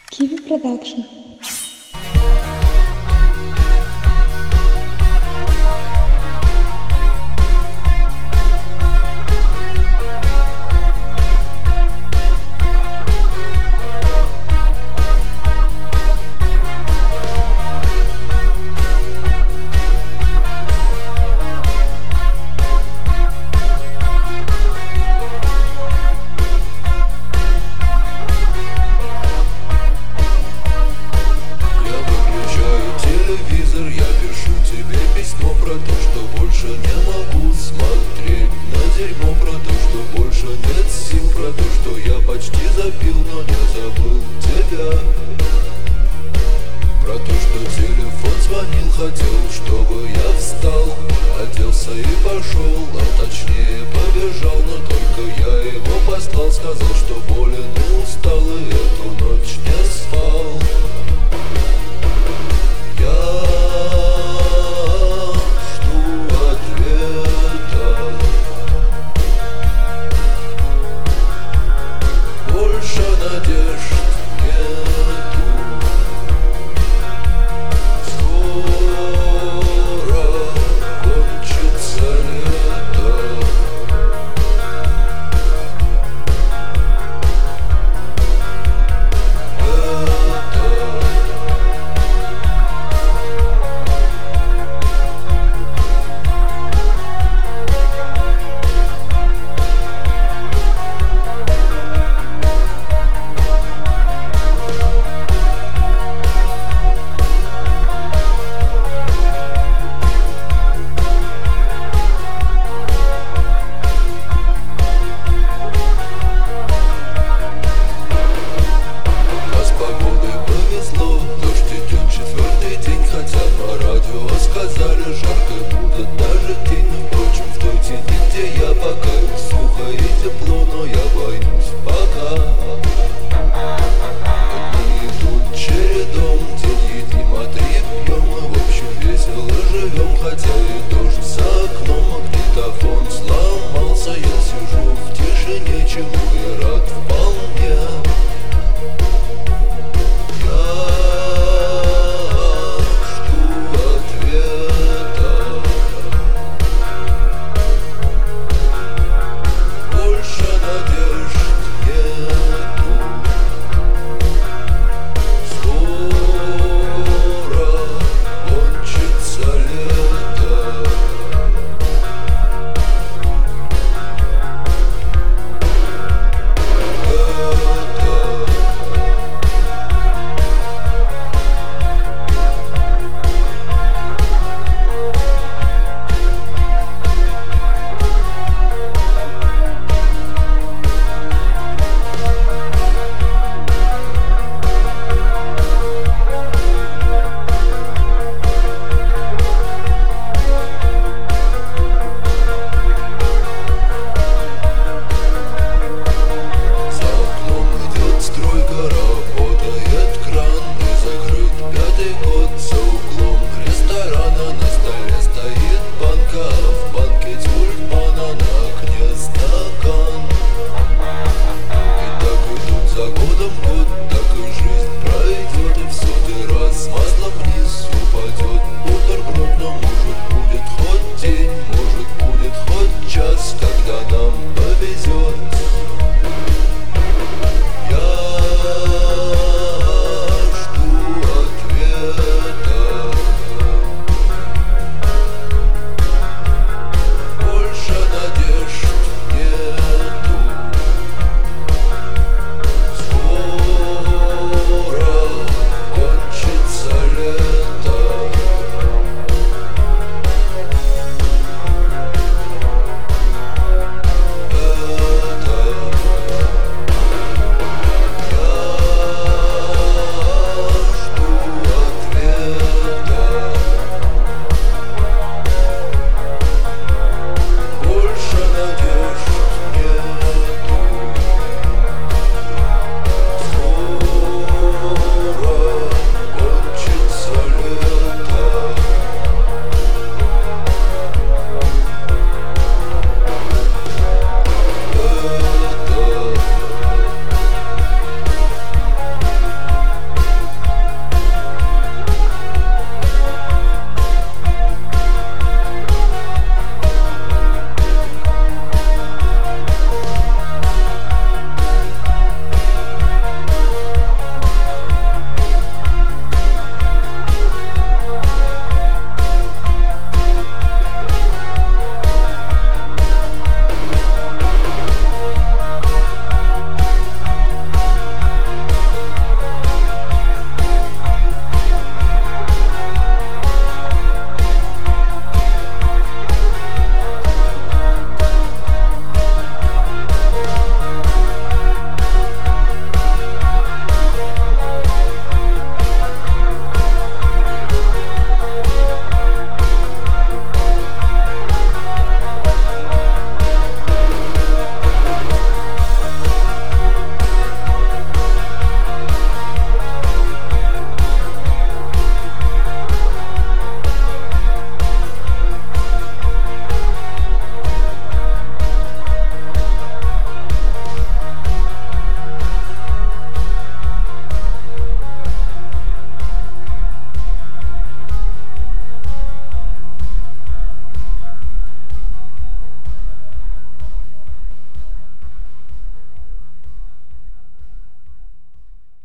Kiwi Production. Я пишу тебе письмо про то, что больше не могу смотреть на дерьмо, про то, что больше нет сил, про то, что я почти забил, но не забыл тебя, про то, что телефон звонил, хотел, чтобы я встал, оделся и пошел, а точнее побежал, но только я его послал, сказал, что болен и устал, и эту ночь не спал. Сказали, жарко будет даже тень. Впрочем, в той тени, где я пока сухо и тепло, но я боюсь пока. Дни идут чередом, день едим, а три пьем. Мы в общем весело живем, хотя и дождь за окном, а диктофон сломался. Я сижу в тишине, чему и рад вполне. Just